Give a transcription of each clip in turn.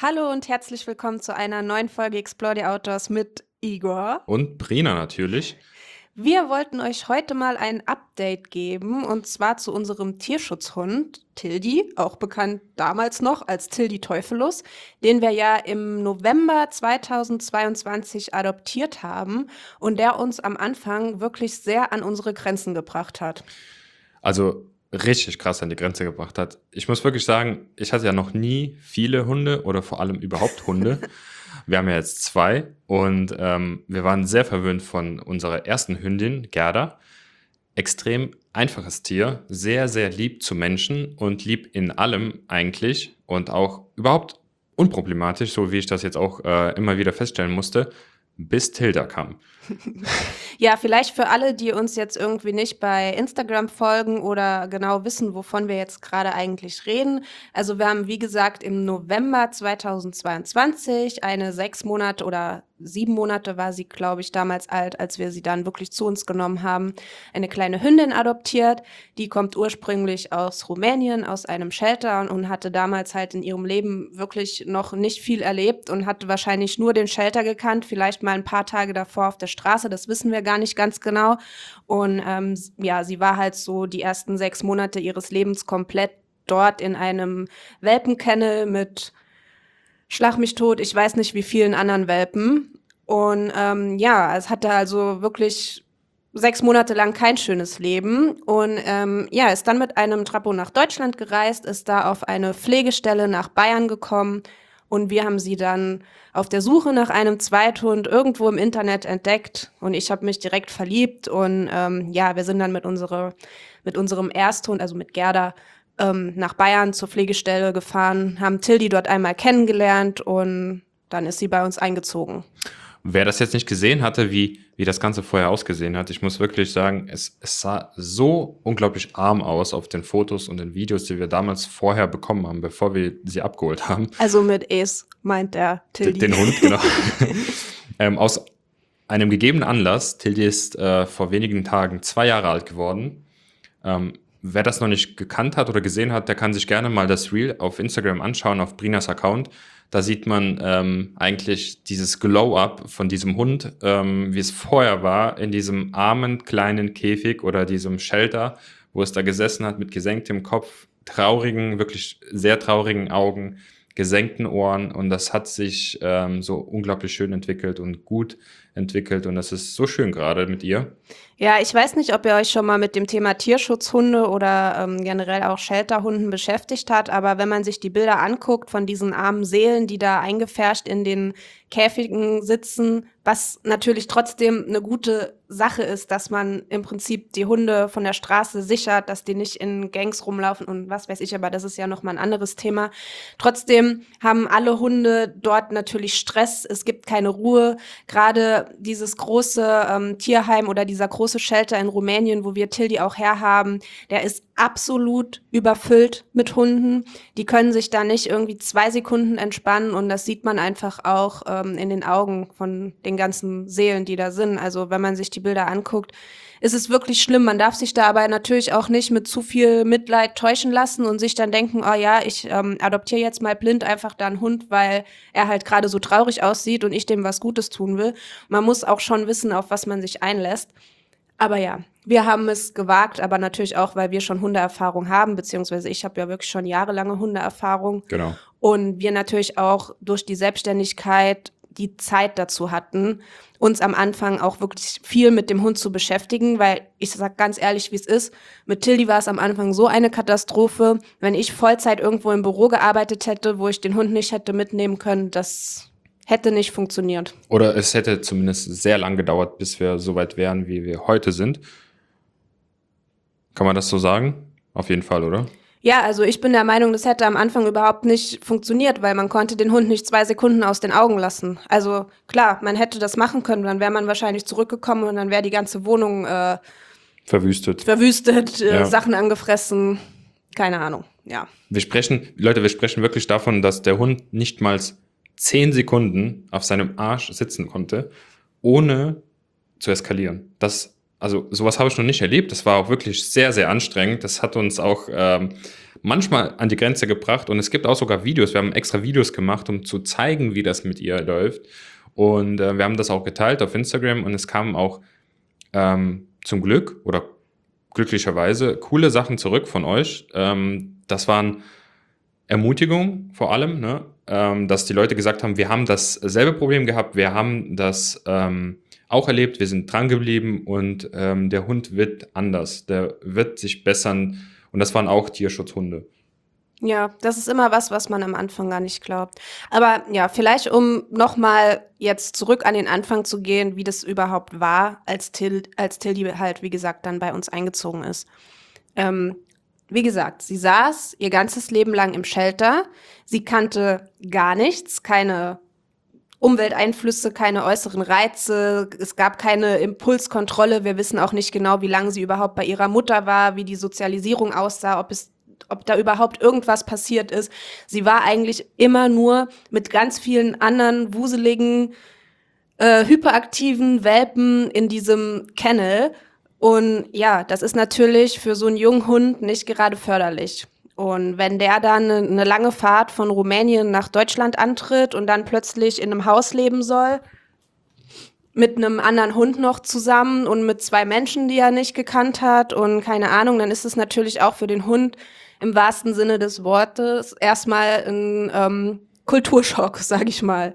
Hallo und herzlich willkommen zu einer neuen Folge Explore the Outdoors mit Igor. Und Brina natürlich. Wir wollten euch heute mal ein Update geben und zwar zu unserem Tierschutzhund Tildi, auch bekannt damals noch als Tildi Teufelus, den wir ja im November 2022 adoptiert haben und der uns am Anfang wirklich sehr an unsere Grenzen gebracht hat. Also richtig krass an die Grenze gebracht hat. Ich muss wirklich sagen, ich hatte ja noch nie viele Hunde oder vor allem überhaupt Hunde. Wir haben ja jetzt 2 und wir waren sehr verwöhnt von unserer ersten Hündin, Gerda. Extrem einfaches Tier, sehr, sehr lieb zu Menschen und lieb in allem eigentlich und auch überhaupt unproblematisch, so wie ich das jetzt auch immer wieder feststellen musste, bis Tilda kam. Ja, vielleicht für alle, die uns jetzt irgendwie nicht bei Instagram folgen oder genau wissen, wovon wir jetzt gerade eigentlich reden. Also wir haben, wie gesagt, im November 2022 eine 6 Monate oder 7 Monate war sie, glaube ich, damals alt, als wir sie dann wirklich zu uns genommen haben, eine kleine Hündin adoptiert. Die kommt ursprünglich aus Rumänien, aus einem Shelter und hatte damals halt in ihrem Leben wirklich noch nicht viel erlebt und hatte wahrscheinlich nur den Shelter gekannt, vielleicht mal ein paar Tage davor auf der Straße, das wissen wir gar nicht ganz genau. Und ja, sie war halt so die ersten 6 Monate ihres Lebens komplett dort in einem Welpenkennel mit Schlag mich tot, ich weiß nicht wie vielen anderen Welpen. Und ja, es hatte also wirklich 6 Monate lang kein schönes Leben und ja, ist dann mit einem Trappo nach Deutschland gereist, ist da auf eine Pflegestelle nach Bayern gekommen und wir haben sie dann auf der Suche nach einem Zweithund irgendwo im Internet entdeckt und ich habe mich direkt verliebt und ja, wir sind dann mit unserem Ersthund, also mit Gerda, nach Bayern zur Pflegestelle gefahren, haben Tildi dort einmal kennengelernt und dann ist sie bei uns eingezogen. Wer das jetzt nicht gesehen hatte, wie das Ganze vorher ausgesehen hat, ich muss wirklich sagen, es sah so unglaublich arm aus auf den Fotos und den Videos, die wir damals vorher bekommen haben, bevor wir sie abgeholt haben. Also mit Es meint der Tildi. Den Hund, genau. Aus einem gegebenen Anlass, Tildi ist vor wenigen Tagen 2 Jahre alt geworden. Wer das noch nicht gekannt hat oder gesehen hat, der kann sich gerne mal das Reel auf Instagram anschauen, auf Brinas Account. Da sieht man eigentlich dieses Glow-Up von diesem Hund, wie es vorher war, in diesem armen kleinen Käfig oder diesem Shelter, wo es da gesessen hat mit gesenktem Kopf, traurigen, wirklich sehr traurigen Augen, gesenkten Ohren. Und das hat sich so unglaublich schön entwickelt und gut entwickelt. Und das ist so schön gerade mit ihr. Ja, ich weiß nicht, ob ihr euch schon mal mit dem Thema Tierschutzhunde oder generell auch Shelterhunden beschäftigt habt, aber wenn man sich die Bilder anguckt von diesen armen Seelen, die da eingepfercht in den Käfigen sitzen, was natürlich trotzdem eine gute Sache ist, dass man im Prinzip die Hunde von der Straße sichert, dass die nicht in Gangs rumlaufen und was weiß ich, aber das ist ja nochmal ein anderes Thema. Trotzdem haben alle Hunde dort natürlich Stress, es gibt keine Ruhe. Gerade dieses große Tierheim oder dieser große Shelter in Rumänien, wo wir Tildi auch herhaben, der ist absolut überfüllt mit Hunden. Die können sich da nicht irgendwie 2 Sekunden entspannen und das sieht man einfach auch in den Augen von den ganzen Seelen, die da sind. Also wenn man sich die Bilder anguckt, ist es wirklich schlimm. Man darf sich da aber natürlich auch nicht mit zu viel Mitleid täuschen lassen und sich dann denken, oh ja, ich adoptiere jetzt mal blind einfach da einen Hund, weil er halt gerade so traurig aussieht und ich dem was Gutes tun will. Man muss auch schon wissen, auf was man sich einlässt. Aber ja, wir haben es gewagt, aber natürlich auch, weil wir schon Hundeerfahrung haben, beziehungsweise ich habe ja wirklich schon jahrelange Hundeerfahrung. Genau. Und wir natürlich auch durch die Selbstständigkeit die Zeit dazu hatten, uns am Anfang auch wirklich viel mit dem Hund zu beschäftigen, weil ich sag ganz ehrlich, wie es ist, mit Tildi war es am Anfang so eine Katastrophe. Wenn ich Vollzeit irgendwo im Büro gearbeitet hätte, wo ich den Hund nicht hätte mitnehmen können, das hätte nicht funktioniert. Oder es hätte zumindest sehr lang gedauert, bis wir so weit wären, wie wir heute sind. Kann man das so sagen? Auf jeden Fall, oder? Ja, also ich bin der Meinung, das hätte am Anfang überhaupt nicht funktioniert, weil man konnte den Hund nicht 2 Sekunden aus den Augen lassen. Also klar, man hätte das machen können, dann wäre man wahrscheinlich zurückgekommen und dann wäre die ganze Wohnung Verwüstet. verwüstet, Ja. Sachen angefressen, keine Ahnung, ja. Wir sprechen wirklich davon, dass der Hund nicht mal 10 Sekunden auf seinem Arsch sitzen konnte, ohne zu eskalieren. Also sowas habe ich noch nicht erlebt. Das war auch wirklich sehr, sehr anstrengend. Das hat uns auch manchmal an die Grenze gebracht und es gibt auch sogar Videos. Wir haben extra Videos gemacht, um zu zeigen, wie das mit ihr läuft. Und wir haben das auch geteilt auf Instagram und es kamen auch zum Glück oder glücklicherweise coole Sachen zurück von euch. Das waren Ermutigung vor allem, ne? Dass die Leute gesagt haben, wir haben dasselbe Problem gehabt, wir haben das auch erlebt, wir sind dran geblieben und der Hund wird anders, der wird sich bessern und das waren auch Tierschutzhunde. Ja, das ist immer was man am Anfang gar nicht glaubt. Aber ja, vielleicht um nochmal jetzt zurück an den Anfang zu gehen, wie das überhaupt war, als Tildy halt, wie gesagt, dann bei uns eingezogen ist. Wie gesagt, sie saß ihr ganzes Leben lang im Shelter. Sie kannte gar nichts, keine Umwelteinflüsse, keine äußeren Reize. Es gab keine Impulskontrolle. Wir wissen auch nicht genau, wie lange sie überhaupt bei ihrer Mutter war, wie die Sozialisierung aussah, ob da überhaupt irgendwas passiert ist. Sie war eigentlich immer nur mit ganz vielen anderen wuseligen, hyperaktiven Welpen in diesem Kennel. Und ja, das ist natürlich für so einen jungen Hund nicht gerade förderlich. Und wenn der dann eine lange Fahrt von Rumänien nach Deutschland antritt und dann plötzlich in einem Haus leben soll, mit einem anderen Hund noch zusammen und mit 2 Menschen, die er nicht gekannt hat und keine Ahnung, dann ist es natürlich auch für den Hund im wahrsten Sinne des Wortes erstmal ein Kulturschock, sag ich mal.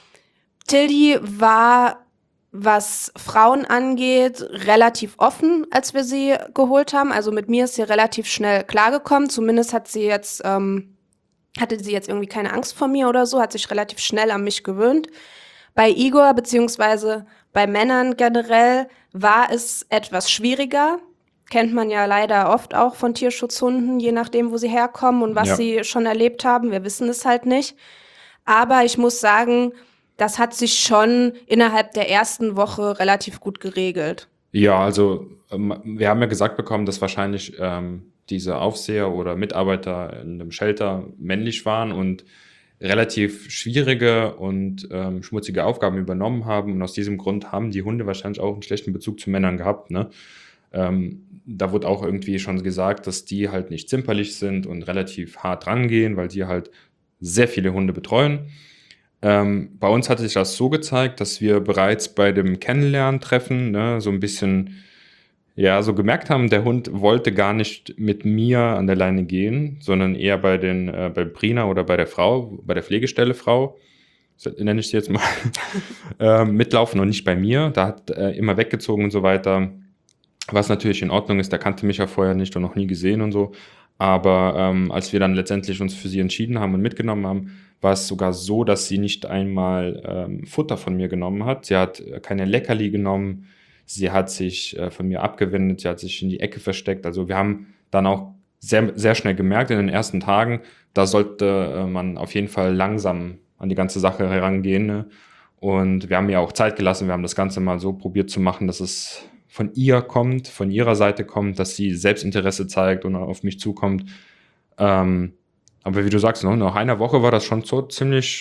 Tildy war, was Frauen angeht, relativ offen, als wir sie geholt haben. Also mit mir ist sie relativ schnell klargekommen. Zumindest hatte sie jetzt irgendwie keine Angst vor mir oder so, hat sich relativ schnell an mich gewöhnt. Bei Igor beziehungsweise bei Männern generell war es etwas schwieriger. Kennt man ja leider oft auch von Tierschutzhunden, je nachdem, wo sie herkommen und was sie schon erlebt haben. Wir wissen es halt nicht. Aber ich muss sagen, das hat sich schon innerhalb der ersten Woche relativ gut geregelt. Ja, also wir haben ja gesagt bekommen, dass wahrscheinlich diese Aufseher oder Mitarbeiter in einem Shelter männlich waren und relativ schwierige und schmutzige Aufgaben übernommen haben. Und aus diesem Grund haben die Hunde wahrscheinlich auch einen schlechten Bezug zu Männern gehabt, ne? Da wurde auch irgendwie schon gesagt, dass die halt nicht zimperlich sind und relativ hart rangehen, weil die halt sehr viele Hunde betreuen. Bei uns hatte sich das so gezeigt, dass wir bereits bei dem Kennenlerntreffen, ne, so ein bisschen, ja, so gemerkt haben, der Hund wollte gar nicht mit mir an der Leine gehen, sondern eher bei Brina oder bei der Frau, bei der Pflegestelle Frau, so nenne ich sie jetzt mal, mitlaufen und nicht bei mir. Da hat immer weggezogen und so weiter. Was natürlich in Ordnung ist, der kannte mich ja vorher nicht und noch nie gesehen und so. Aber als wir dann letztendlich uns für sie entschieden haben und mitgenommen haben, war es sogar so, dass sie nicht einmal Futter von mir genommen hat. Sie hat keine Leckerli genommen, sie hat sich von mir abgewendet, sie hat sich in die Ecke versteckt. Also wir haben dann auch sehr, sehr schnell gemerkt in den ersten Tagen, da sollte man auf jeden Fall langsam an die ganze Sache herangehen. Ne? Und wir haben ihr auch Zeit gelassen, wir haben das Ganze mal so probiert zu machen, dass es von ihr kommt, von ihrer Seite kommt, dass sie Selbstinteresse zeigt und auf mich zukommt. Aber wie du sagst, nach einer Woche war das schon so ziemlich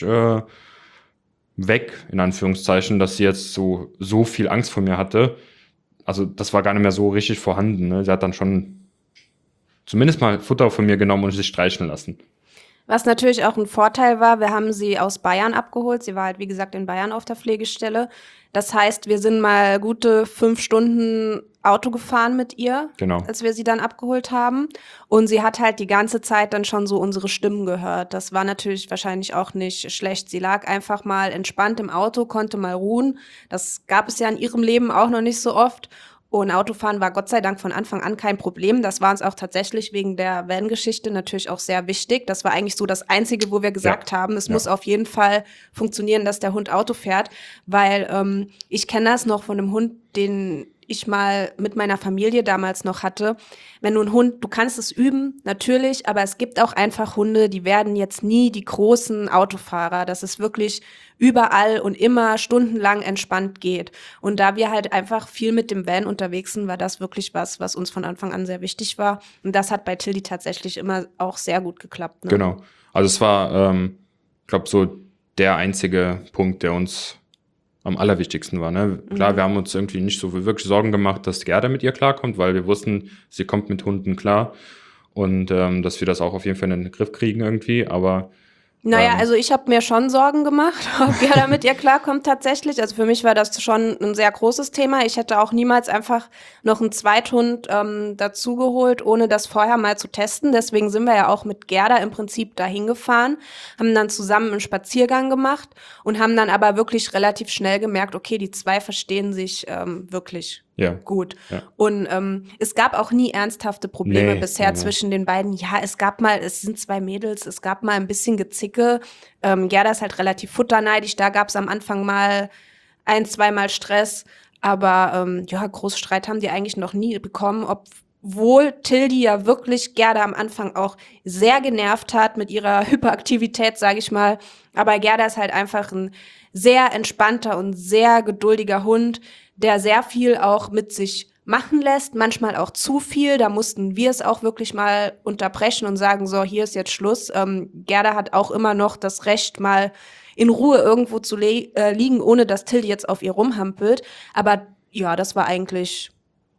weg, in Anführungszeichen, dass sie jetzt so viel Angst vor mir hatte. Also das war gar nicht mehr so richtig vorhanden. Ne? Sie hat dann schon zumindest mal Futter von mir genommen und sich streicheln lassen. Was natürlich auch ein Vorteil war, wir haben sie aus Bayern abgeholt. Sie war halt, wie gesagt, in Bayern auf der Pflegestelle. Das heißt, wir sind mal gute 5 Stunden Auto gefahren mit ihr, Genau. als wir sie dann abgeholt haben. Und sie hat halt die ganze Zeit dann schon so unsere Stimmen gehört. Das war natürlich wahrscheinlich auch nicht schlecht. Sie lag einfach mal entspannt im Auto, konnte mal ruhen. Das gab es ja in ihrem Leben auch noch nicht so oft. Und Autofahren war Gott sei Dank von Anfang an kein Problem. Das war uns auch tatsächlich wegen der Van-Geschichte natürlich auch sehr wichtig. Das war eigentlich so das Einzige, wo wir gesagt haben, es muss auf jeden Fall funktionieren, dass der Hund Auto fährt. Weil ich kenne das noch von einem Hund, den ich mal mit meiner Familie damals noch hatte. Wenn du einen Hund, du kannst es üben, natürlich, aber es gibt auch einfach Hunde, die werden jetzt nie die großen Autofahrer. Das ist wirklich überall und immer stundenlang entspannt geht. Und da wir halt einfach viel mit dem Van unterwegs sind, war das wirklich was uns von Anfang an sehr wichtig war. Und das hat bei Tildy tatsächlich immer auch sehr gut geklappt. Ne? Genau. Also es war, ich glaube, so der einzige Punkt, der uns am allerwichtigsten war. Ne? Klar, wir haben uns irgendwie nicht so wirklich Sorgen gemacht, dass Gerda mit ihr klarkommt, weil wir wussten, sie kommt mit Hunden klar. und dass wir das auch auf jeden Fall in den Griff kriegen irgendwie, aber Naja, also ich habe mir schon Sorgen gemacht, ob Gerda mit ihr klarkommt tatsächlich. Also für mich war das schon ein sehr großes Thema. Ich hätte auch niemals einfach noch einen Zweithund dazugeholt, ohne das vorher mal zu testen. Deswegen sind wir ja auch mit Gerda im Prinzip dahin gefahren, haben dann zusammen einen Spaziergang gemacht und haben dann aber wirklich relativ schnell gemerkt, okay, die zwei verstehen sich wirklich gut. Ja. Und es gab auch nie ernsthafte Probleme bisher Nee. zwischen den beiden. Ja, es sind zwei Mädels, es gab mal ein bisschen Gezicke. Gerda ist halt relativ futterneidig, da gab es am Anfang mal 1-2 Mal Stress, aber großen Streit haben die eigentlich noch nie bekommen, obwohl Tildi ja wirklich Gerda am Anfang auch sehr genervt hat mit ihrer Hyperaktivität, sage ich mal. Aber Gerda ist halt einfach ein sehr entspannter und sehr geduldiger Hund, der sehr viel auch mit sich machen lässt, manchmal auch zu viel. Da mussten wir es auch wirklich mal unterbrechen und sagen, so, hier ist jetzt Schluss. Gerda hat auch immer noch das Recht, mal in Ruhe irgendwo zu liegen, ohne dass Tildi jetzt auf ihr rumhampelt. Aber ja, das war eigentlich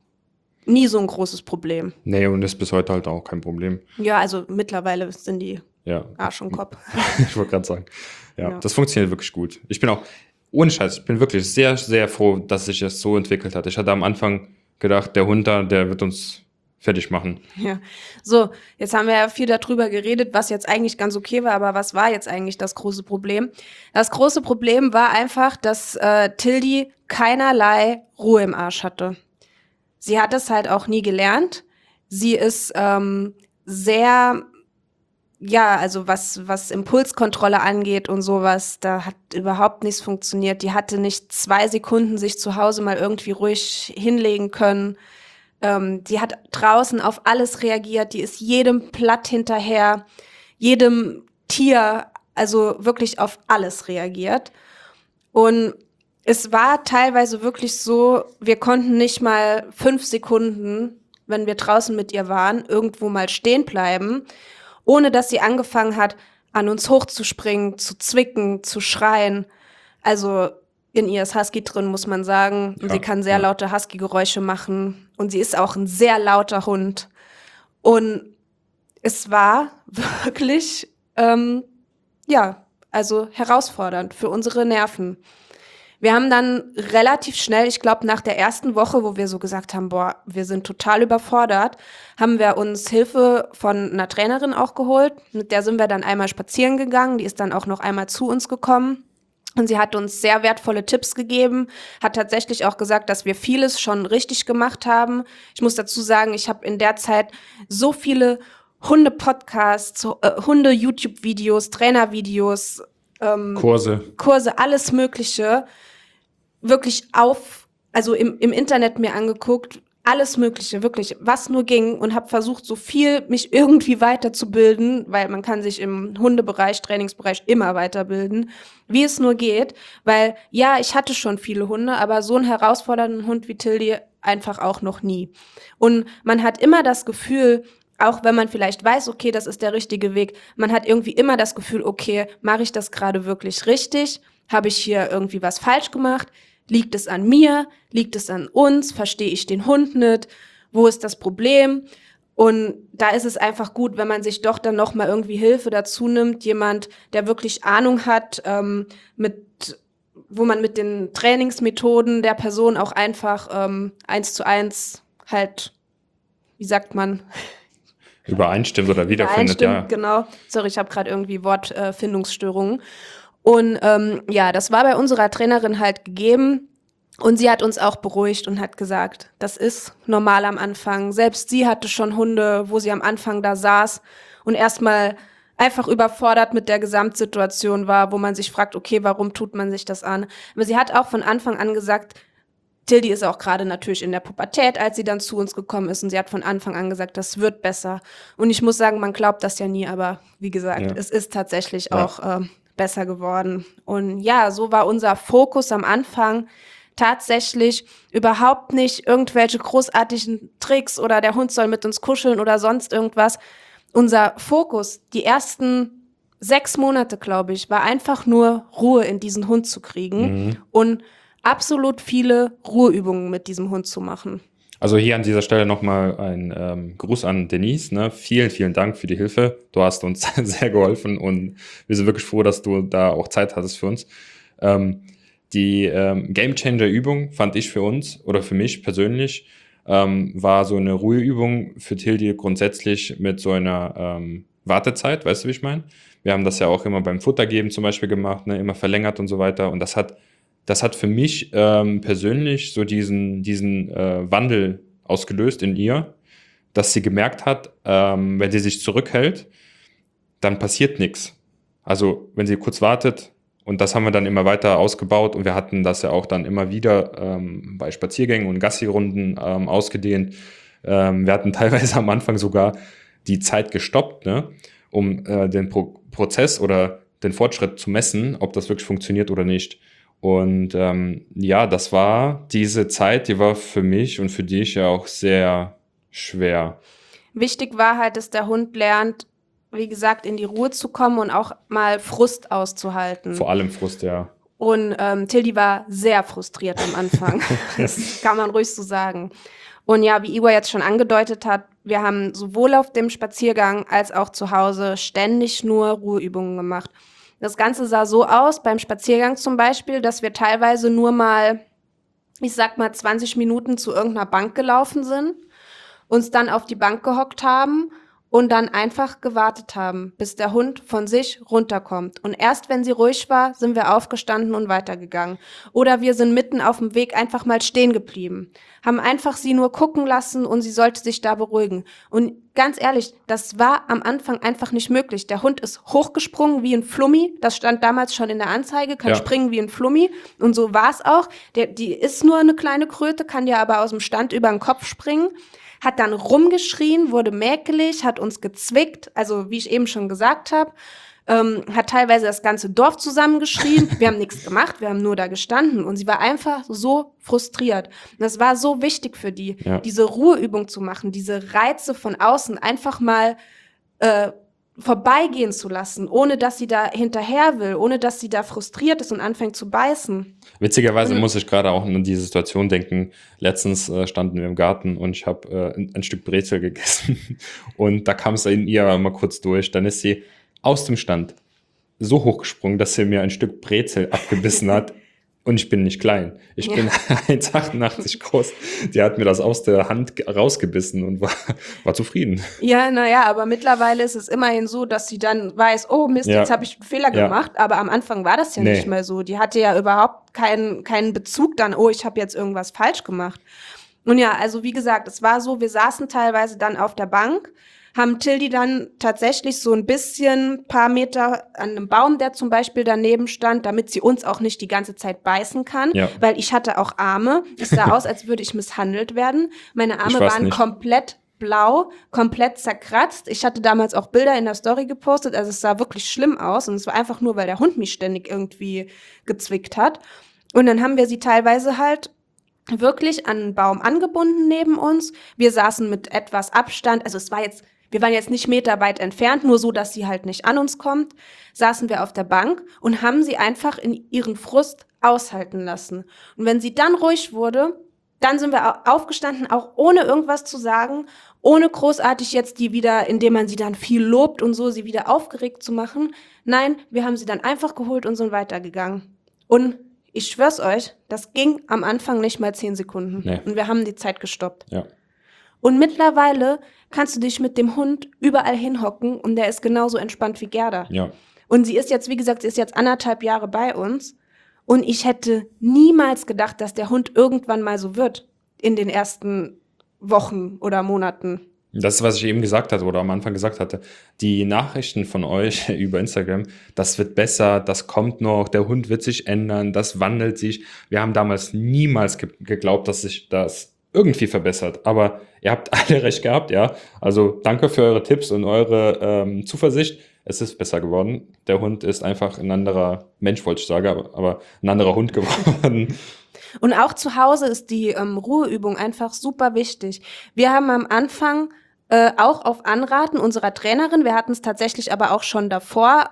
nie so ein großes Problem. Nee, und ist bis heute halt auch kein Problem. Ja, also mittlerweile sind die Ja. Arsch und Kopf. Ich wollte gerade sagen. Ja, das funktioniert wirklich gut. Ich bin auch, ohne Scheiß, ich bin wirklich sehr, sehr froh, dass sich das so entwickelt hat. Ich hatte am Anfang gedacht, der Hund da, der wird uns fertig machen. Ja, so, jetzt haben wir ja viel darüber geredet, was jetzt eigentlich ganz okay war, aber was war jetzt eigentlich das große Problem? Das große Problem war einfach, dass Tildi keinerlei Ruhe im Arsch hatte. Sie hat es halt auch nie gelernt. Sie ist sehr, ja, also was Impulskontrolle angeht und sowas, da hat überhaupt nichts funktioniert. Die hatte nicht 2 Sekunden sich zu Hause mal irgendwie ruhig hinlegen können. Die hat draußen auf alles reagiert, die ist jedem Platt hinterher, jedem Tier, also wirklich auf alles reagiert. Und es war teilweise wirklich so, wir konnten nicht mal 5 Sekunden, wenn wir draußen mit ihr waren, irgendwo mal stehen bleiben, ohne dass sie angefangen hat, an uns hochzuspringen, zu zwicken, zu schreien. Also in ihr ist Husky drin, muss man sagen. Und sie kann sehr laute Husky-Geräusche machen. Und sie ist auch ein sehr lauter Hund. Und es war wirklich, also herausfordernd für unsere Nerven. Wir haben dann relativ schnell, ich glaube nach der ersten Woche, wo wir so gesagt haben, boah, wir sind total überfordert, haben wir uns Hilfe von einer Trainerin auch geholt. Mit der sind wir dann einmal spazieren gegangen. Die ist dann auch noch einmal zu uns gekommen. Und sie hat uns sehr wertvolle Tipps gegeben, hat tatsächlich auch gesagt, dass wir vieles schon richtig gemacht haben. Ich muss dazu sagen, ich habe in der Zeit so viele Hunde-Podcasts, Hunde-YouTube-Videos, Trainervideos, Kurse, alles Mögliche, wirklich also im Internet mir angeguckt, alles Mögliche, wirklich, was nur ging und habe versucht, so viel mich irgendwie weiterzubilden, weil man kann sich im Hundebereich, Trainingsbereich immer weiterbilden, wie es nur geht, weil ja, ich hatte schon viele Hunde, aber so einen herausfordernden Hund wie Tildi einfach auch noch nie. Und man hat immer das Gefühl, auch wenn man vielleicht weiß, okay, das ist der richtige Weg, man hat irgendwie immer das Gefühl, okay, mache ich das gerade wirklich richtig? Habe ich hier irgendwie was falsch gemacht? Liegt es an mir? Liegt es an uns? Verstehe ich den Hund nicht? Wo ist das Problem? Und da ist es einfach gut, wenn man sich doch dann noch mal irgendwie Hilfe dazu nimmt, jemand, der wirklich Ahnung hat, wo man mit den Trainingsmethoden der Person auch einfach 1:1 halt, wie sagt man, übereinstimmt oder wiederfindet, ja. Genau. Sorry, ich habe gerade irgendwie Wortfindungsstörungen. Und das war bei unserer Trainerin halt gegeben. Und sie hat uns auch beruhigt und hat gesagt, das ist normal am Anfang. Selbst sie hatte schon Hunde, wo sie am Anfang da saß und erstmal einfach überfordert mit der Gesamtsituation war, wo man sich fragt, okay, warum tut man sich das an? Aber sie hat auch von Anfang an gesagt, Tildi ist auch gerade natürlich in der Pubertät, als sie dann zu uns gekommen ist. Und sie hat von Anfang an gesagt, das wird besser. Und ich muss sagen, man glaubt das ja nie, aber wie gesagt, es ist tatsächlich auch besser geworden. Und ja, so war unser Fokus am Anfang tatsächlich überhaupt nicht irgendwelche großartigen Tricks oder der Hund soll mit uns kuscheln oder sonst irgendwas. Unser Fokus, die ersten 6 Monate, glaube ich, war einfach nur Ruhe in diesen Hund zu kriegen und absolut viele Ruheübungen mit diesem Hund zu machen. Also hier an dieser Stelle nochmal ein Gruß an Denise. Ne? Vielen, vielen Dank für die Hilfe. Du hast uns sehr geholfen und wir sind wirklich froh, dass du da auch Zeit hattest für uns. Die Game Changer Übung fand ich für uns oder für mich persönlich war so eine Ruheübung für Tildi grundsätzlich mit so einer Wartezeit, weißt du, wie ich meine? Wir haben das ja auch immer beim Futtergeben zum Beispiel gemacht, ne? Immer verlängert und so weiter. Und das hat für mich persönlich so diesen Wandel ausgelöst in ihr, dass sie gemerkt hat, wenn sie sich zurückhält, dann passiert nichts. Also wenn sie kurz wartet, und das haben wir dann immer weiter ausgebaut und wir hatten das ja auch dann immer wieder bei Spaziergängen und Gassi-Runden ausgedehnt. Wir hatten teilweise am Anfang sogar die Zeit gestoppt, ne, um den Prozess oder den Fortschritt zu messen, ob das wirklich funktioniert oder nicht. Und ja, das war diese Zeit, die war für mich und für dich ja auch sehr schwer. Wichtig war halt, dass der Hund lernt, wie gesagt, in die Ruhe zu kommen und auch mal Frust auszuhalten. Vor allem Frust, ja. Und Tildi war sehr frustriert am Anfang. Das kann man ruhig so sagen. Und ja, wie Igor jetzt schon angedeutet hat, wir haben sowohl auf dem Spaziergang als auch zu Hause ständig nur Ruheübungen gemacht. Das Ganze sah so aus, beim Spaziergang zum Beispiel, dass wir teilweise nur mal, ich sag mal, 20 Minuten zu irgendeiner Bank gelaufen sind, uns dann auf die Bank gehockt haben und dann einfach gewartet haben, bis der Hund von sich runterkommt. Und erst wenn sie ruhig war, sind wir aufgestanden und weitergegangen. Oder wir sind mitten auf dem Weg einfach mal stehen geblieben, haben einfach sie nur gucken lassen und sie sollte sich da beruhigen. Und ganz ehrlich, das war am Anfang einfach nicht möglich. Der Hund ist hochgesprungen wie ein Flummi, das stand damals schon in der Anzeige, kann springen wie ein Flummi. Und so war es auch. Die ist nur eine kleine Kröte, kann ja aber aus dem Stand über den Kopf springen. Hat dann rumgeschrien, wurde mäkelig, hat uns gezwickt, also wie ich eben schon gesagt habe, hat teilweise das ganze Dorf zusammengeschrien. Wir haben nichts gemacht, wir haben nur da gestanden und sie war einfach so frustriert. Und das war so wichtig für die, diese Ruheübung zu machen, diese Reize von außen einfach mal vorbeigehen zu lassen, ohne dass sie da hinterher will, ohne dass sie da frustriert ist und anfängt zu beißen. Witzigerweise muss ich gerade auch an diese Situation denken. Letztens standen wir im Garten und ich habe ein Stück Brezel gegessen und da kam es in ihr mal kurz durch. Dann ist sie aus dem Stand so hochgesprungen, dass sie mir ein Stück Brezel abgebissen hat. Und ich bin nicht klein. Ich bin 1,88 groß. Die hat mir das aus der Hand rausgebissen und war zufrieden. Ja, naja, aber mittlerweile ist es immerhin so, dass sie dann weiß, oh Mist, jetzt habe ich einen Fehler gemacht. Aber am Anfang war das ja nicht mehr so. Die hatte ja überhaupt keinen Bezug dann, oh, ich habe jetzt irgendwas falsch gemacht. Und ja, also wie gesagt, es war so, wir saßen teilweise dann auf der Bank, haben Tildi dann tatsächlich so ein bisschen, paar Meter an einem Baum, der zum Beispiel daneben stand, damit sie uns auch nicht die ganze Zeit beißen kann, weil ich hatte auch Arme. Es sah aus, als würde ich misshandelt werden. Meine Arme waren komplett blau, komplett zerkratzt. Ich hatte damals auch Bilder in der Story gepostet, also es sah wirklich schlimm aus und es war einfach nur, weil der Hund mich ständig irgendwie gezwickt hat. Und dann haben wir sie teilweise halt wirklich an einen Baum angebunden neben uns. Wir saßen mit etwas Abstand, also wir waren jetzt nicht meterweit entfernt, nur so, dass sie halt nicht an uns kommt, saßen wir auf der Bank und haben sie einfach in ihren Frust aushalten lassen. Und wenn sie dann ruhig wurde, dann sind wir aufgestanden, auch ohne irgendwas zu sagen, ohne großartig jetzt die wieder, indem man sie dann viel lobt und so, sie wieder aufgeregt zu machen. Nein, wir haben sie dann einfach geholt und sind weitergegangen. Und ich schwör's euch, das ging am Anfang nicht mal 10 Sekunden. Nee. Und wir haben die Zeit gestoppt. Ja. Und mittlerweile kannst du dich mit dem Hund überall hinhocken und der ist genauso entspannt wie Gerda. Ja. Und sie ist jetzt, wie gesagt, sie ist jetzt 1,5 Jahre bei uns. Und ich hätte niemals gedacht, dass der Hund irgendwann mal so wird in den ersten Wochen oder Monaten. Das ist, was ich eben gesagt hatte oder am Anfang gesagt hatte. Die Nachrichten von euch über Instagram, das wird besser, das kommt noch, der Hund wird sich ändern, das wandelt sich. Wir haben damals niemals geglaubt, dass sich das irgendwie verbessert. Aber ihr habt alle recht gehabt, ja. Also danke für eure Tipps und eure Zuversicht. Es ist besser geworden. Der Hund ist einfach ein anderer Mensch, wollte ich sagen, aber ein anderer Hund geworden. Und auch zu Hause ist die Ruheübung einfach super wichtig. Wir haben am Anfang auch auf Anraten unserer Trainerin, wir hatten es tatsächlich aber auch schon davor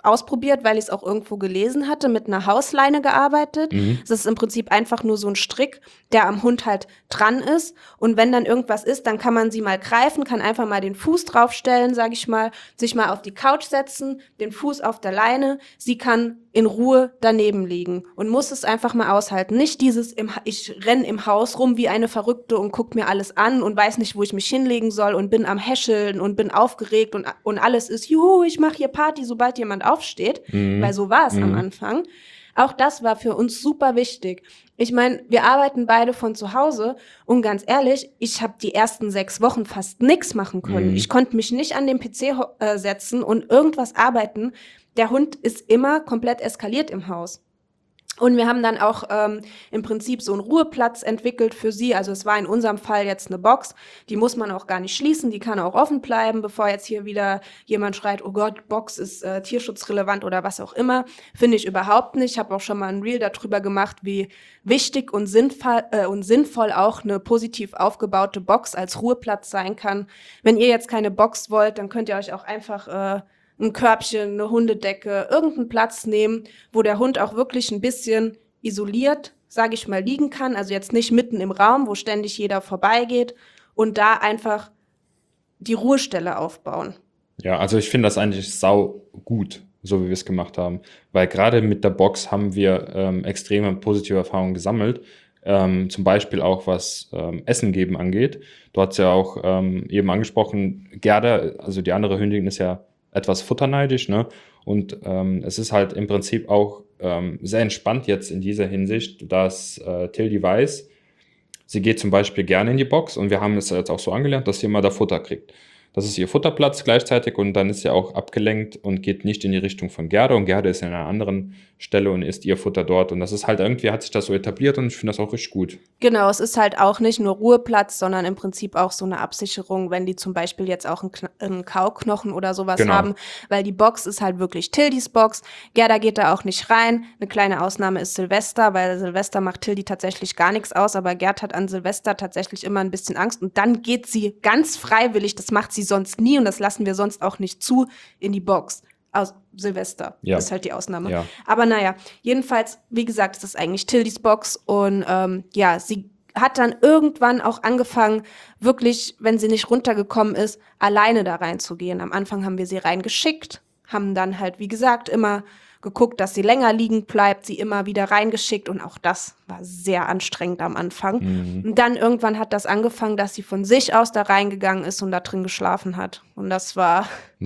ausprobiert, weil ich es auch irgendwo gelesen hatte, mit einer Hausleine gearbeitet. Mhm. Es ist im Prinzip einfach nur so ein Strick, der am Hund halt dran ist. Und wenn dann irgendwas ist, dann kann man sie mal greifen, kann einfach mal den Fuß draufstellen, sage ich mal, sich mal auf die Couch setzen, den Fuß auf der Leine. Sie kann in Ruhe daneben liegen und muss es einfach mal aushalten. Nicht dieses, ich renne im Haus rum wie eine Verrückte und guck mir alles an und weiß nicht, wo ich mich hinlegen soll und bin am Häscheln und bin aufgeregt und alles ist, juhu, ich mache hier Party, sobald jemand aufsteht, weil so war es am Anfang. Auch das war für uns super wichtig. Ich meine, wir arbeiten beide von zu Hause und ganz ehrlich, ich habe die ersten 6 Wochen fast nichts machen können. Ich konnte mich nicht an den PC setzen und irgendwas arbeiten. Der Hund ist immer komplett eskaliert im Haus. Und wir haben dann auch im Prinzip so einen Ruheplatz entwickelt für sie. Also es war in unserem Fall jetzt eine Box, die muss man auch gar nicht schließen, die kann auch offen bleiben, bevor jetzt hier wieder jemand schreit, oh Gott, Box ist tierschutzrelevant oder was auch immer. Finde ich überhaupt nicht. Ich habe auch schon mal ein Reel darüber gemacht, wie wichtig und sinnvoll auch eine positiv aufgebaute Box als Ruheplatz sein kann. Wenn ihr jetzt keine Box wollt, dann könnt ihr euch auch einfach ein Körbchen, eine Hundedecke, irgendeinen Platz nehmen, wo der Hund auch wirklich ein bisschen isoliert, sage ich mal, liegen kann. Also jetzt nicht mitten im Raum, wo ständig jeder vorbeigeht und da einfach die Ruhestelle aufbauen. Ja, also ich finde das eigentlich sau gut, so wie wir es gemacht haben, weil gerade mit der Box haben wir extreme positive Erfahrungen gesammelt. Zum Beispiel auch was Essen geben angeht. Du hast ja auch eben angesprochen, Gerda, also die andere Hündin, ist ja etwas futterneidisch, ne? Und es ist halt im Prinzip auch sehr entspannt jetzt in dieser Hinsicht, dass Tildy weiß, sie geht zum Beispiel gerne in die Box und wir haben es jetzt auch so angelernt, dass sie immer da Futter kriegt. Das ist ihr Futterplatz gleichzeitig und dann ist sie auch abgelenkt und geht nicht in die Richtung von Gerda und Gerda ist in einer anderen Stelle und isst ihr Futter dort und das ist halt irgendwie, hat sich das so etabliert und ich finde das auch richtig gut. Genau, es ist halt auch nicht nur Ruheplatz, sondern im Prinzip auch so eine Absicherung, wenn die zum Beispiel jetzt auch einen Kauknochen oder sowas Genau. haben, weil die Box ist halt wirklich Tildys Box. Gerda geht da auch nicht rein. Eine kleine Ausnahme ist Silvester, weil Silvester macht Tildy tatsächlich gar nichts aus, aber Gerd hat an Silvester tatsächlich immer ein bisschen Angst und dann geht sie ganz freiwillig, das macht sie sonst nie und das lassen wir sonst auch nicht zu, in die Box. Aus Silvester Ja. ist halt die Ausnahme. Ja. Aber naja, jedenfalls, wie gesagt, ist das eigentlich Tildys Box und ja, sie hat dann irgendwann auch angefangen, wirklich, wenn sie nicht runtergekommen ist, alleine da reinzugehen. Am Anfang haben wir sie reingeschickt, haben dann halt, wie gesagt, immer geguckt, dass sie länger liegen bleibt, sie immer wieder reingeschickt und auch das war sehr anstrengend am Anfang. Und dann irgendwann hat das angefangen, dass sie von sich aus da reingegangen ist und da drin geschlafen hat. Und das war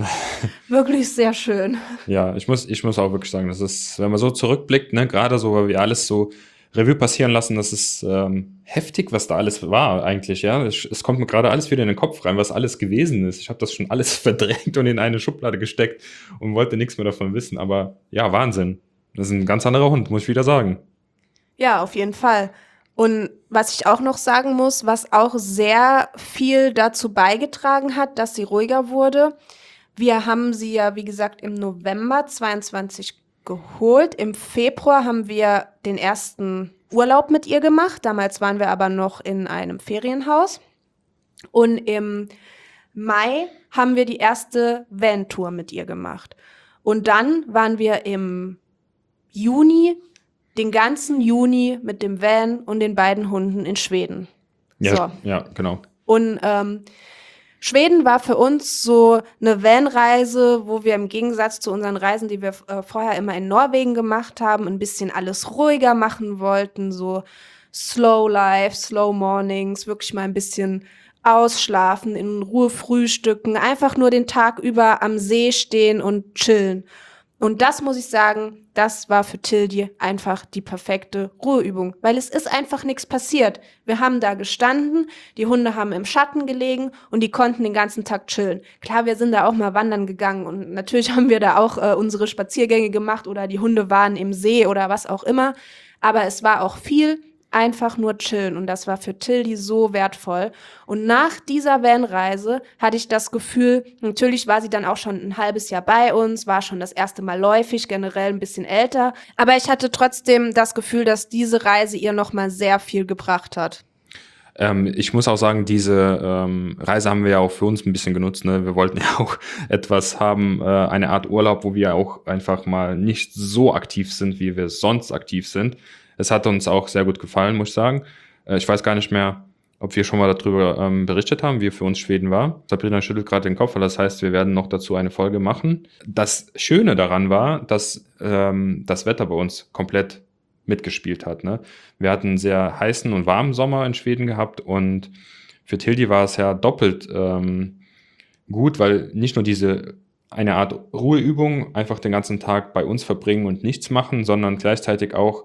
wirklich sehr schön. Ja, ich muss auch wirklich sagen, das ist, wenn man so zurückblickt, ne, gerade so, weil wir alles so Revue passieren lassen, das ist heftig, was da alles war eigentlich, ja. Es kommt mir gerade alles wieder in den Kopf rein, was alles gewesen ist. Ich habe das schon alles verdrängt und in eine Schublade gesteckt und wollte nichts mehr davon wissen. Aber ja, Wahnsinn. Das ist ein ganz anderer Hund, muss ich wieder sagen. Ja, auf jeden Fall. Und was ich auch noch sagen muss, was auch sehr viel dazu beigetragen hat, dass sie ruhiger wurde. Wir haben sie ja, wie gesagt, im November 22 geholt. Im Februar haben wir den ersten Urlaub mit ihr gemacht. Damals waren wir aber noch in einem Ferienhaus. Und im Mai haben wir die erste Van-Tour mit ihr gemacht. Und dann waren wir im Juni, den ganzen Juni mit dem Van und den beiden Hunden in Schweden. Ja, So. ja, genau. Und Schweden war für uns so eine Van-Reise, wo wir im Gegensatz zu unseren Reisen, die wir vorher immer in Norwegen gemacht haben, ein bisschen alles ruhiger machen wollten, so Slow Life, Slow Mornings, wirklich mal ein bisschen ausschlafen, in Ruhe frühstücken, einfach nur den Tag über am See stehen und chillen. Und das muss ich sagen, das war für Tildy einfach die perfekte Ruheübung, weil es ist einfach nichts passiert. Wir haben da gestanden, die Hunde haben im Schatten gelegen und die konnten den ganzen Tag chillen. Klar, wir sind da auch mal wandern gegangen und natürlich haben wir da auch unsere Spaziergänge gemacht oder die Hunde waren im See oder was auch immer. Aber es war auch viel einfach nur chillen und das war für Tildy so wertvoll. Und nach dieser Van-Reise hatte ich das Gefühl, natürlich war sie dann auch schon ein halbes Jahr bei uns, war schon das erste Mal läufig, generell ein bisschen älter, aber ich hatte trotzdem das Gefühl, dass diese Reise ihr nochmal sehr viel gebracht hat. Ich muss auch sagen, diese Reise haben wir ja auch für uns ein bisschen genutzt. Ne? Wir wollten ja auch etwas haben, eine Art Urlaub, wo wir auch einfach mal nicht so aktiv sind, wie wir sonst aktiv sind. Es hat uns auch sehr gut gefallen, muss ich sagen. Ich weiß gar nicht mehr, ob wir schon mal darüber berichtet haben, wie für uns Schweden war. Sabrina schüttelt gerade den Kopf, weil das heißt, wir werden noch dazu eine Folge machen. Das Schöne daran war, dass das Wetter bei uns komplett mitgespielt hat. Ne? Wir hatten einen sehr heißen und warmen Sommer in Schweden gehabt und für Tildi war es ja doppelt gut, weil nicht nur diese eine Art Ruheübung, einfach den ganzen Tag bei uns verbringen und nichts machen, sondern gleichzeitig auch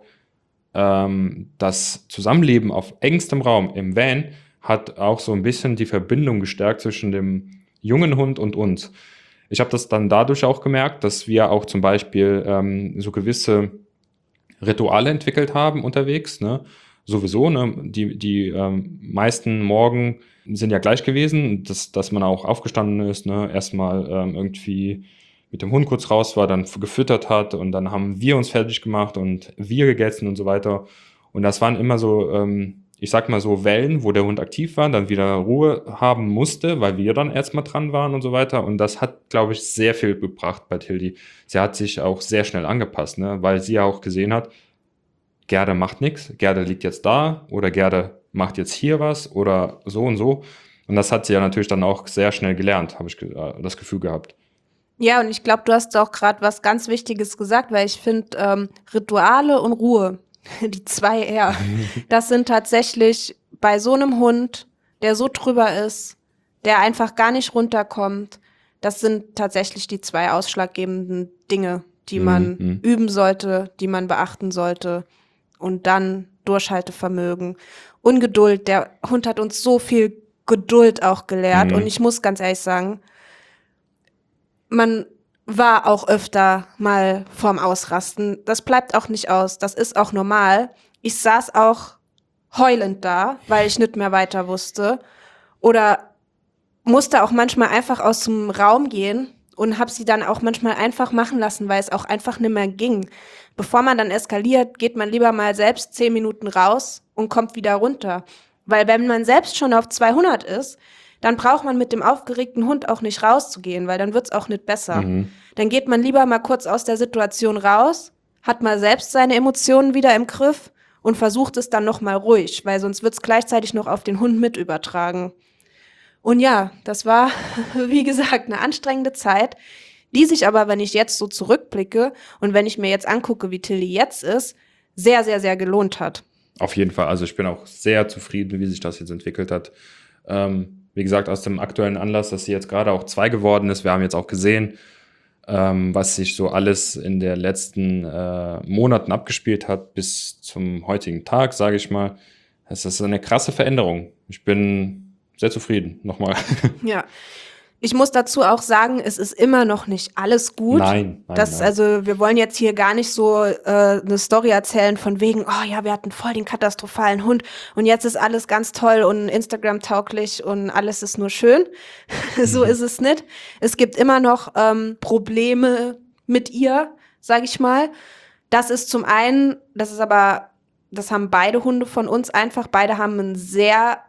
das Zusammenleben auf engstem Raum im Van hat auch so ein bisschen die Verbindung gestärkt zwischen dem jungen Hund und uns. Ich habe das dann dadurch auch gemerkt, dass wir auch zum Beispiel so gewisse Rituale entwickelt haben unterwegs, ne? Sowieso, ne? Die meisten Morgen sind ja gleich gewesen, dass man auch aufgestanden ist, ne? Erstmal irgendwie mit dem Hund kurz raus war, dann gefüttert hat und dann haben wir uns fertig gemacht und wir gegessen und so weiter. Und das waren immer so, ich sag mal so Wellen, wo der Hund aktiv war, dann wieder Ruhe haben musste, weil wir dann erstmal dran waren und so weiter. Und das hat, glaube ich, sehr viel gebracht bei Tildi. Sie hat sich auch sehr schnell angepasst, ne? Weil sie ja auch gesehen hat, Gerda macht nichts, Gerda liegt jetzt da oder Gerda macht jetzt hier was oder so und so. Und das hat sie ja natürlich dann auch sehr schnell gelernt, habe ich das Gefühl gehabt. Ja, und ich glaube, du hast auch gerade was ganz Wichtiges gesagt, weil ich finde, Rituale und Ruhe, die 2 R, das sind tatsächlich bei so einem Hund, der so drüber ist, der einfach gar nicht runterkommt, das sind tatsächlich die 2 ausschlaggebenden Dinge, die man üben sollte, die man beachten sollte. Und dann Durchhaltevermögen. Ungeduld, der Hund hat uns so viel Geduld auch gelehrt. Und ich muss ganz ehrlich sagen, man war auch öfter mal vorm Ausrasten. Das bleibt auch nicht aus. Das ist auch normal. Ich saß auch heulend da, weil ich nicht mehr weiter wusste. Oder musste auch manchmal einfach aus dem Raum gehen und habe sie dann auch manchmal einfach machen lassen, weil es auch einfach nicht mehr ging. Bevor man dann eskaliert, geht man lieber mal selbst 10 Minuten raus und kommt wieder runter. Weil wenn man selbst schon auf 200 ist, dann braucht man mit dem aufgeregten Hund auch nicht rauszugehen, weil dann wird's auch nicht besser. Dann geht man lieber mal kurz aus der Situation raus, hat mal selbst seine Emotionen wieder im Griff und versucht es dann noch mal ruhig, weil sonst wird's gleichzeitig noch auf den Hund mit übertragen. Und ja, das war, wie gesagt, eine anstrengende Zeit, die sich aber, wenn ich jetzt so zurückblicke und wenn ich mir jetzt angucke, wie Tilly jetzt ist, sehr, sehr, sehr gelohnt hat. Auf jeden Fall. Also ich bin auch sehr zufrieden, wie sich das jetzt entwickelt hat. Wie gesagt, aus dem aktuellen Anlass, dass sie jetzt gerade auch 2 geworden ist. Wir haben jetzt auch gesehen, was sich so alles in den letzten Monaten abgespielt hat bis zum heutigen Tag, sage ich mal. Es ist eine krasse Veränderung. Ich bin sehr zufrieden, nochmal. Ja, ich muss dazu auch sagen, es ist immer noch nicht alles gut. Nein. Also wir wollen jetzt hier gar nicht so eine Story erzählen von wegen, oh ja, wir hatten voll den katastrophalen Hund und jetzt ist alles ganz toll und Instagram-tauglich und alles ist nur schön. So ist es nicht. Es gibt immer noch Probleme mit ihr, sag ich mal. Das ist zum einen, das haben beide Hunde von uns einfach. Beide haben einen sehr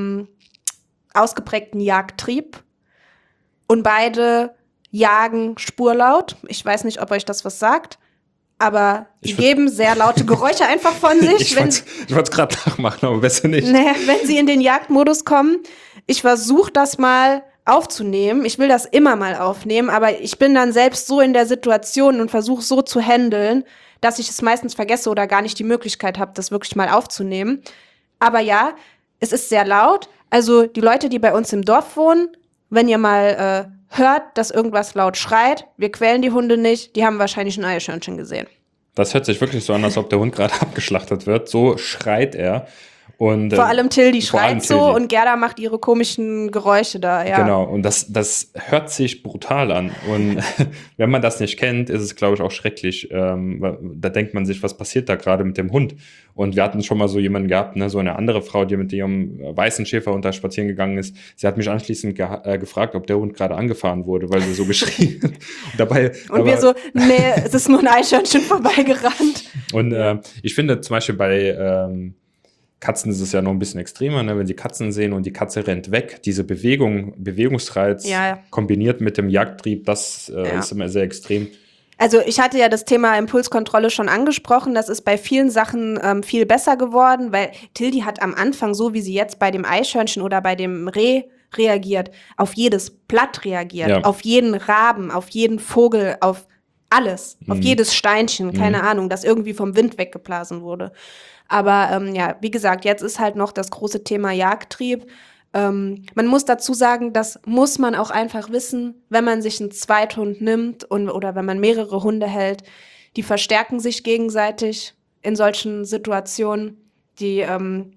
ausgeprägten Jagdtrieb. Und beide jagen spurlaut. Ich weiß nicht, ob euch das was sagt, aber die geben sehr laute Geräusche einfach von sich. Ich wollte es gerade nachmachen, aber besser nicht. Wenn sie in den Jagdmodus kommen. Ich versuche das mal aufzunehmen. Ich will das immer mal aufnehmen, aber ich bin dann selbst so in der Situation und versuche so zu handeln, dass ich es meistens vergesse oder gar nicht die Möglichkeit habe, das wirklich mal aufzunehmen. Aber ja, es ist sehr laut. Also die Leute, die bei uns im Dorf wohnen, wenn ihr mal hört, dass irgendwas laut schreit, wir quälen die Hunde nicht, die haben wahrscheinlich ein Eichhörnchen gesehen. Das hört sich wirklich so an, als ob der Hund gerade abgeschlachtet wird. So schreit er. Und, vor allem Tilly schreit so und Gerda macht ihre komischen Geräusche da, ja. Genau, und das hört sich brutal an. Und wenn man das nicht kennt, ist es, glaube ich, auch schrecklich. Da denkt man sich, was passiert da gerade mit dem Hund? Und wir hatten schon mal so jemanden gehabt, ne, so eine andere Frau, die mit ihrem weißen Schäferhund da spazieren gegangen ist. Sie hat mich anschließend gefragt, ob der Hund gerade angefahren wurde, weil sie so geschrien hat. Wir so, nee, es ist nur ein Eichhörnchen vorbeigerannt. Und ich finde zum Beispiel bei Katzen ist es ja noch ein bisschen extremer, ne? Wenn sie Katzen sehen und die Katze rennt weg, diese Bewegungsreiz Ja, kombiniert mit dem Jagdtrieb, das ja. ist immer sehr extrem. Also ich hatte ja das Thema Impulskontrolle schon angesprochen. Das ist bei vielen Sachen viel besser geworden, weil Tildi hat am Anfang, so wie sie jetzt bei dem Eichhörnchen oder bei dem Reh reagiert, auf jedes Blatt reagiert, Ja. auf jeden Raben, auf jeden Vogel, auf alles, auf jedes Steinchen, keine Ahnung, das irgendwie vom Wind weggeblasen wurde. Aber ja, wie gesagt, jetzt ist halt noch das große Thema Jagdtrieb. Man muss dazu sagen, das muss man auch einfach wissen, wenn man sich einen Zweithund nimmt oder wenn man mehrere Hunde hält. Die verstärken sich gegenseitig in solchen Situationen. Die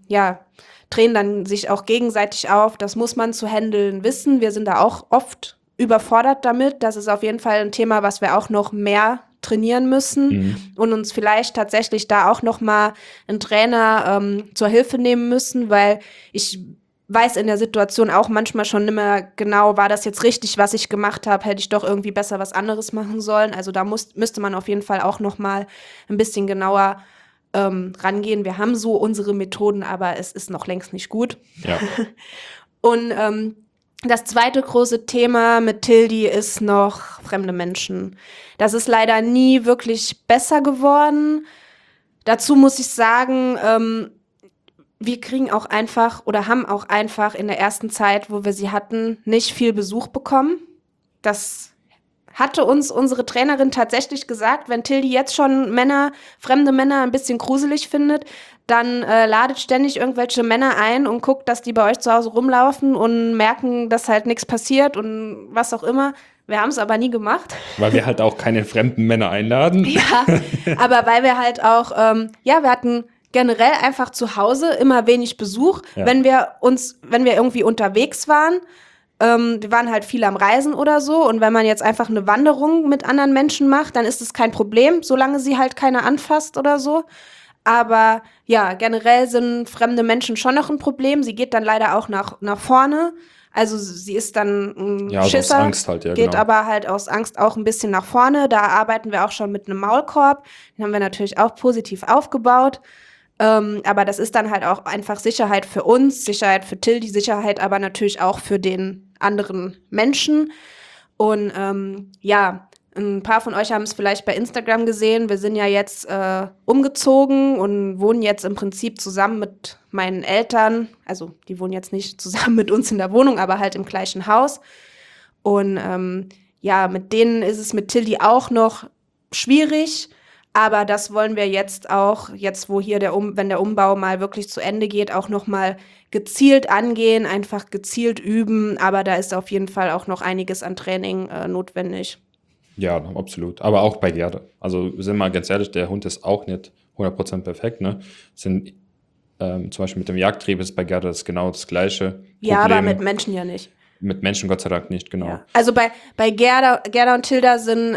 drehen dann sich auch gegenseitig auf. Das muss man zu handeln wissen. Wir sind da auch oft überfordert damit. Das ist auf jeden Fall ein Thema, was wir auch noch mehr trainieren müssen und uns vielleicht tatsächlich da auch noch mal einen Trainer zur Hilfe nehmen müssen, weil ich weiß in der Situation auch manchmal schon nicht mehr genau, war das jetzt richtig, was ich gemacht habe, hätte ich doch irgendwie besser was anderes machen sollen. Also da müsste man auf jeden Fall auch noch mal ein bisschen genauer rangehen. Wir haben so unsere Methoden, aber es ist noch längst nicht gut. Ja. Und das zweite große Thema mit Tildi ist noch fremde Menschen. Das ist leider nie wirklich besser geworden. Dazu muss ich sagen, wir kriegen auch einfach oder haben auch einfach in der ersten Zeit, wo wir sie hatten, nicht viel Besuch bekommen. Das hatte uns unsere Trainerin tatsächlich gesagt, wenn Tildi jetzt schon fremde Männer ein bisschen gruselig findet, dann ladet ständig irgendwelche Männer ein und guckt, dass die bei euch zu Hause rumlaufen und merken, dass halt nichts passiert und was auch immer. Wir haben es aber nie gemacht. Weil wir halt auch keine fremden Männer einladen. Ja, aber weil wir halt auch, wir hatten generell einfach zu Hause immer wenig Besuch, Ja. wenn wir irgendwie unterwegs waren. Wir waren halt viel am Reisen oder so und wenn man jetzt einfach eine Wanderung mit anderen Menschen macht, dann ist es kein Problem, solange sie halt keiner anfasst oder so. Aber ja, generell sind fremde Menschen schon noch ein Problem. Sie geht dann leider auch nach vorne. Also sie ist dann ein Ja, also aus Schisser, Angst halt, ja, geht genau. aber halt aus Angst auch ein bisschen nach vorne. Da arbeiten wir auch schon mit einem Maulkorb. Den haben wir natürlich auch positiv aufgebaut. Aber das ist dann halt auch einfach Sicherheit für uns, Sicherheit für Tildi, Sicherheit aber natürlich auch für den anderen Menschen. Und ein paar von euch haben es vielleicht bei Instagram gesehen. Wir sind ja jetzt umgezogen und wohnen jetzt im Prinzip zusammen mit meinen Eltern. Also die wohnen jetzt nicht zusammen mit uns in der Wohnung, aber halt im gleichen Haus. Und mit denen ist es mit Tildi auch noch schwierig. Aber das wollen wir jetzt auch, wo hier wenn der Umbau mal wirklich zu Ende geht, auch noch mal gezielt angehen, einfach gezielt üben. Aber da ist auf jeden Fall auch noch einiges an Training notwendig. Ja, absolut. Aber auch bei Gerda. Also sind wir mal ganz ehrlich, der Hund ist auch nicht 100% perfekt. Ne? Zum Beispiel mit dem Jagdtrieb ist bei Gerda genau das gleiche Problem. Ja, aber mit Menschen ja nicht. Mit Menschen Gott sei Dank nicht, genau. Ja. Also bei Gerda und Tilda sind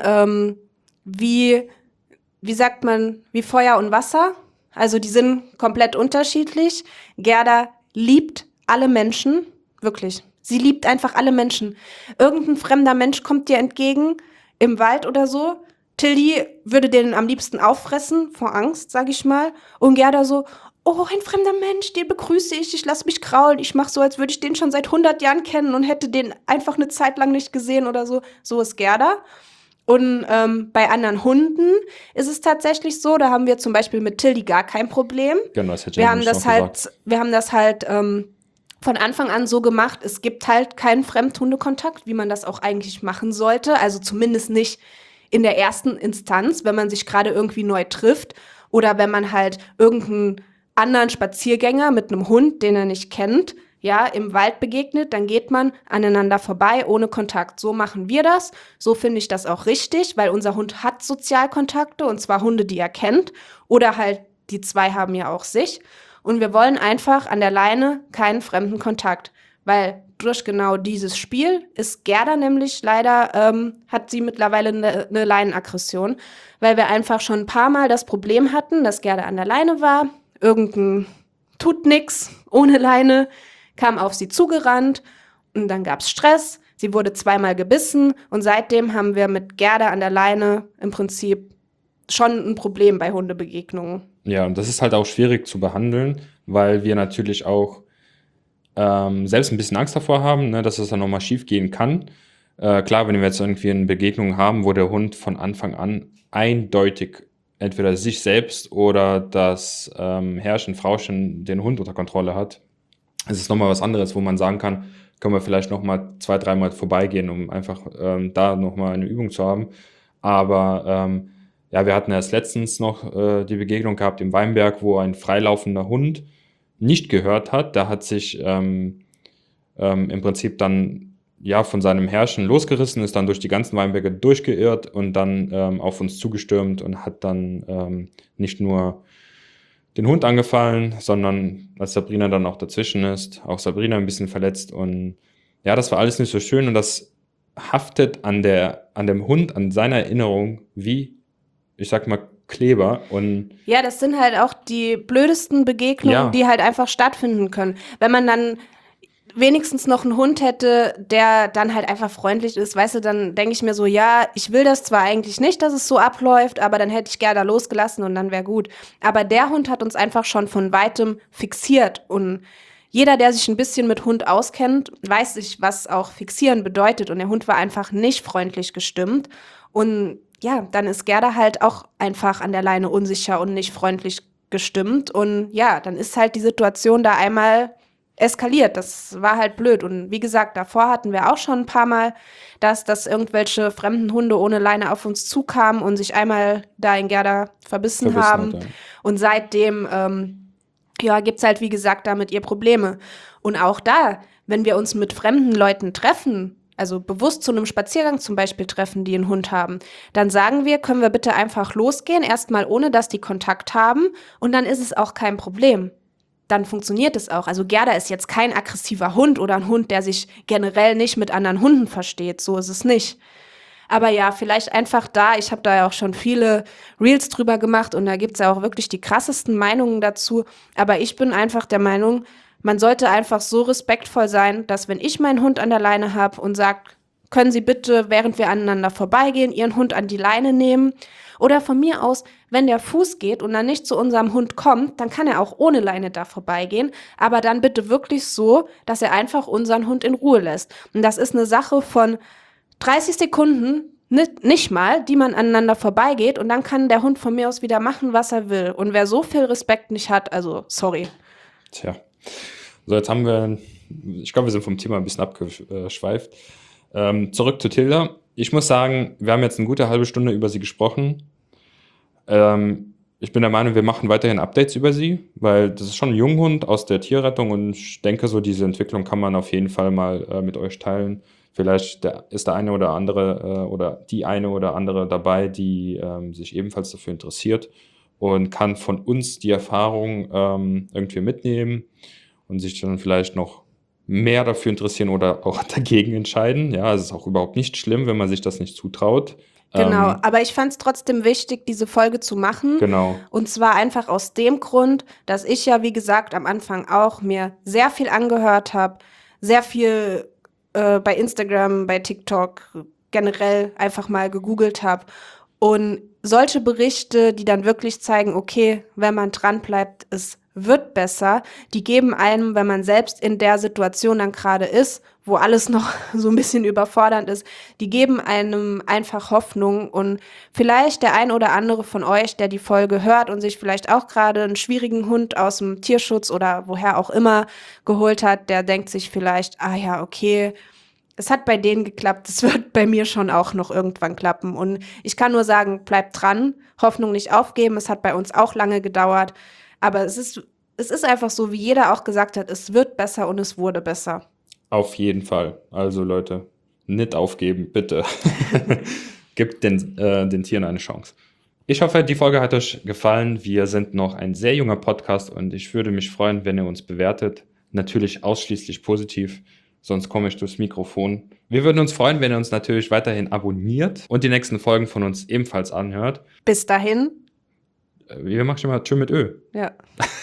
wie sagt man, wie Feuer und Wasser. Also die sind komplett unterschiedlich. Gerda liebt alle Menschen, wirklich. Sie liebt einfach alle Menschen. Irgendein fremder Mensch kommt dir entgegen, im Wald oder so. Tildi würde den am liebsten auffressen, vor Angst, sag ich mal. Und Gerda so, oh, ein fremder Mensch, den begrüße ich lasse mich kraulen. Ich mache so, als würde ich den schon seit 100 Jahren kennen und hätte den einfach eine Zeit lang nicht gesehen oder so. So ist Gerda. Und bei anderen Hunden ist es tatsächlich so, da haben wir zum Beispiel mit Tildi gar kein Problem. Genau, das hätte ich Wir eigentlich noch gesagt. haben das halt von Anfang an so gemacht, es gibt halt keinen Fremdhundekontakt, wie man das auch eigentlich machen sollte. Also zumindest nicht in der ersten Instanz, wenn man sich gerade irgendwie neu trifft oder wenn man halt irgendeinen anderen Spaziergänger mit einem Hund, den er nicht kennt, ja, im Wald begegnet, dann geht man aneinander vorbei, ohne Kontakt. So machen wir das. So finde ich das auch richtig, weil unser Hund hat Sozialkontakte, und zwar Hunde, die er kennt. Oder halt, die zwei haben ja auch sich. Und wir wollen einfach an der Leine keinen fremden Kontakt. Weil durch genau dieses Spiel ist Gerda nämlich leider, hat sie mittlerweile eine Leinenaggression. Weil wir einfach schon ein paar Mal das Problem hatten, dass Gerda an der Leine war. Irgendein tut nix ohne Leine, kam auf sie zugerannt und dann gab's Stress. Sie wurde zweimal gebissen und seitdem haben wir mit Gerda an der Leine im Prinzip schon ein Problem bei Hundebegegnungen. Ja, und das ist halt auch schwierig zu behandeln, weil wir natürlich auch selbst ein bisschen Angst davor haben, ne, dass es dann nochmal schief gehen kann. Klar, wenn wir jetzt irgendwie eine Begegnung haben, wo der Hund von Anfang an eindeutig entweder sich selbst oder das Herrchen, Frauchen den Hund unter Kontrolle hat, es ist nochmal was anderes, wo man sagen kann, können wir vielleicht nochmal 2, 3 Mal vorbeigehen, um einfach da nochmal eine Übung zu haben. Aber ja, wir hatten erst letztens noch die Begegnung gehabt im Weinberg, wo ein freilaufender Hund nicht gehört hat. Der hat sich im Prinzip dann ja von seinem Herrchen losgerissen, ist dann durch die ganzen Weinberge durchgeirrt und dann auf uns zugestürmt und hat dann nicht nur den Hund angefallen, sondern als Sabrina dann auch dazwischen ist, auch Sabrina ein bisschen verletzt. Und ja, das war alles nicht so schön und das haftet an dem Hund, an seiner Erinnerung wie, ich sag mal, Kleber. Und Ja, das sind halt auch die blödesten Begegnungen, ja, die halt einfach stattfinden können. Wenn man dann wenigstens noch einen Hund hätte, der dann halt einfach freundlich ist, weißt du, dann denke ich mir so, ja, ich will das zwar eigentlich nicht, dass es so abläuft, aber dann hätte ich gerne da losgelassen und dann wäre gut. Aber der Hund hat uns einfach schon von weitem fixiert und jeder, der sich ein bisschen mit Hund auskennt, weiß sich, was auch fixieren bedeutet und der Hund war einfach nicht freundlich gestimmt und ja, dann ist Gerda halt auch einfach an der Leine unsicher und nicht freundlich gestimmt und ja, dann ist halt die Situation da einmal eskaliert. Das war halt blöd. Und wie gesagt, davor hatten wir auch schon ein paar Mal, dass irgendwelche fremden Hunde ohne Leine auf uns zukamen und sich einmal da in Gerda verbissen haben. hat er. Und seitdem, ja, gibt's halt, wie gesagt, damit ihr Probleme. Und auch da, wenn wir uns mit fremden Leuten treffen, also bewusst zu einem Spaziergang zum Beispiel treffen, die einen Hund haben, dann sagen wir, können wir bitte einfach losgehen, erstmal ohne, dass die Kontakt haben. Und dann ist es auch kein Problem. Dann funktioniert es auch. Also Gerda ist jetzt kein aggressiver Hund oder ein Hund, der sich generell nicht mit anderen Hunden versteht. So ist es nicht. Aber ja, vielleicht einfach da, ich habe da ja auch schon viele Reels drüber gemacht und da gibt's ja auch wirklich die krassesten Meinungen dazu. Aber ich bin einfach der Meinung, man sollte einfach so respektvoll sein, dass wenn ich meinen Hund an der Leine habe und sag, können Sie bitte, während wir aneinander vorbeigehen, Ihren Hund an die Leine nehmen? Oder von mir aus, wenn der Fuß geht und dann nicht zu unserem Hund kommt, dann kann er auch ohne Leine da vorbeigehen. Aber dann bitte wirklich so, dass er einfach unseren Hund in Ruhe lässt. Und das ist eine Sache von 30 Sekunden, nicht mal, die man aneinander vorbeigeht. Und dann kann der Hund von mir aus wieder machen, was er will. Und wer so viel Respekt nicht hat, also sorry. Tja. So, jetzt haben wir, ich glaube, wir sind vom Thema ein bisschen abgeschweift. Zurück zu Tilda. Ich muss sagen, wir haben jetzt eine gute halbe Stunde über sie gesprochen. Ich bin der Meinung, wir machen weiterhin Updates über sie, weil das ist schon ein Junghund aus der Tierrettung und ich denke, so diese Entwicklung kann man auf jeden Fall mal mit euch teilen. Vielleicht ist der eine oder andere oder die eine oder andere dabei, die sich ebenfalls dafür interessiert und kann von uns die Erfahrung irgendwie mitnehmen und sich dann vielleicht noch mehr dafür interessieren oder auch dagegen entscheiden. Ja, es ist auch überhaupt nicht schlimm, wenn man sich das nicht zutraut. Genau, aber ich fand es trotzdem wichtig, diese Folge zu machen. Genau. Und zwar einfach aus dem Grund, dass ich ja, wie gesagt, am Anfang auch mir sehr viel angehört habe, sehr viel bei Instagram, bei TikTok generell einfach mal gegoogelt habe. Und solche Berichte, die dann wirklich zeigen, okay, wenn man dran bleibt, es wird besser, die geben einem, wenn man selbst in der Situation dann gerade ist, wo alles noch so ein bisschen überfordernd ist, die geben einem einfach Hoffnung und vielleicht der ein oder andere von euch, der die Folge hört und sich vielleicht auch gerade einen schwierigen Hund aus dem Tierschutz oder woher auch immer geholt hat, der denkt sich vielleicht, ah ja, okay, es hat bei denen geklappt, es wird bei mir schon auch noch irgendwann klappen. Und ich kann nur sagen, bleibt dran, Hoffnung nicht aufgeben, es hat bei uns auch lange gedauert, aber es ist einfach so, wie jeder auch gesagt hat, es wird besser und es wurde besser. Auf jeden Fall. Also Leute, nicht aufgeben, bitte. Gebt den Tieren eine Chance. Ich hoffe, die Folge hat euch gefallen. Wir sind noch ein sehr junger Podcast und ich würde mich freuen, wenn ihr uns bewertet. Natürlich ausschließlich positiv, sonst komme ich durchs Mikrofon. Wir würden uns freuen, wenn ihr uns natürlich weiterhin abonniert und die nächsten Folgen von uns ebenfalls anhört. Bis dahin. Wir machen schon mal Tschö mit Ö. Ja.